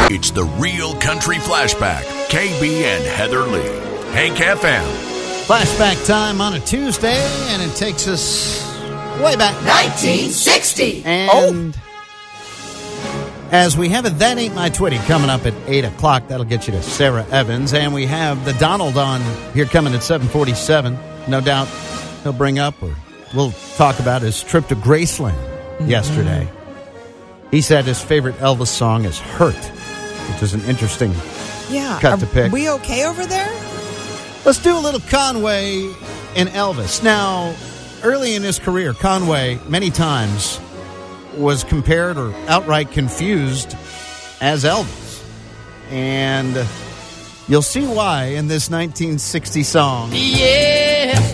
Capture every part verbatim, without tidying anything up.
It's the Real Country Flashback. K B and Heather Lee. Hank F M. Flashback time on a Tuesday, and it takes us way back. nineteen sixty. And oh. as we have it, That Ain't My Twitty coming up at eight o'clock. That'll get you to Sarah Evans. And we have the Donald on here coming at seven forty-seven. No doubt he'll bring up, or we'll talk about his trip to Graceland mm-hmm. yesterday. He said his favorite Elvis song is Hurt, which is an interesting yeah. cut Are to pick. we okay over there? Let's do a little Conway and Elvis. Now, early in his career, Conway many times was compared or outright confused as Elvis. And you'll see why in this nineteen sixty song. Yes,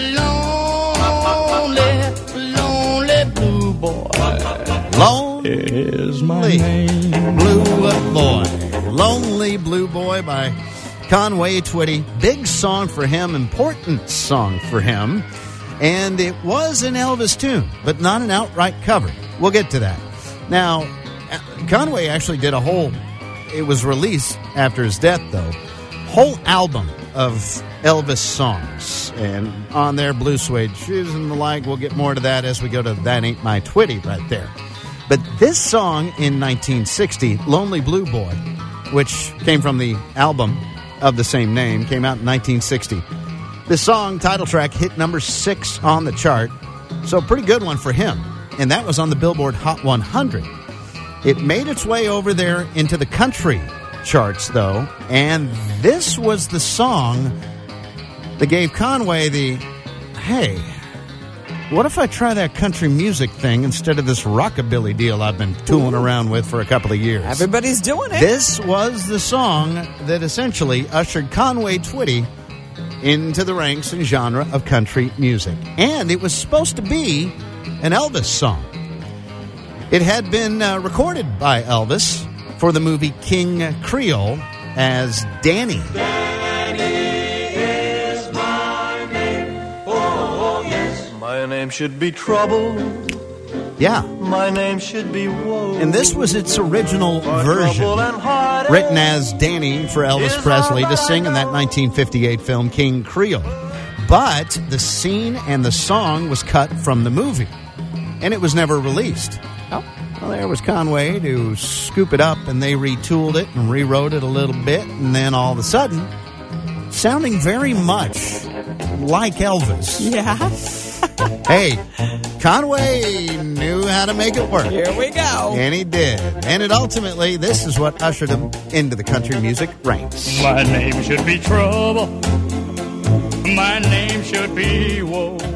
lonely, lonely blue boy. Lonely is my name. Blue Boy. Lonely Blue Boy by Conway Twitty. Big song for him, important song for him. And it was an Elvis tune, but not an outright cover. We'll get to that. Now, Conway actually did a whole, it was released after his death, though, whole album of Elvis songs. And on there, Blue Suede Shoes and the like. We'll get more to that as we go to That Ain't My Twitty right there. But this song in nineteen sixty, Lonely Blue Boy, which came from the album of the same name, came out in nineteen sixty. This song, title track, hit number six on the chart. So a pretty good one for him. And that was on the Billboard Hot one hundred. It made its way over there into the country charts, though. And this was the song that gave Conway the, hey, what if I try that country music thing instead of this rockabilly deal I've been tooling around with for a couple of years? Everybody's doing it. This was the song that essentially ushered Conway Twitty into the ranks and genre of country music. And it was supposed to be an Elvis song. It had been uh, recorded by Elvis for the movie King Creole as Danny. My name should be Trouble. Yeah. My name should be Woe. And this was its original version, written as Danny for Elvis Presley to sing in that nineteen fifty-eight film King Creole. But the scene and the song was cut from the movie, and it was never released. Oh. Well, there was Conway to scoop it up, and they retooled it and rewrote it a little bit, and then all of a sudden, sounding very much like Elvis. Yeah. Hey, Conway knew how to make it work. Here we go. And he did. And it ultimately, this is what ushered him into the country music ranks. My name should be Trouble. My name should be Woe.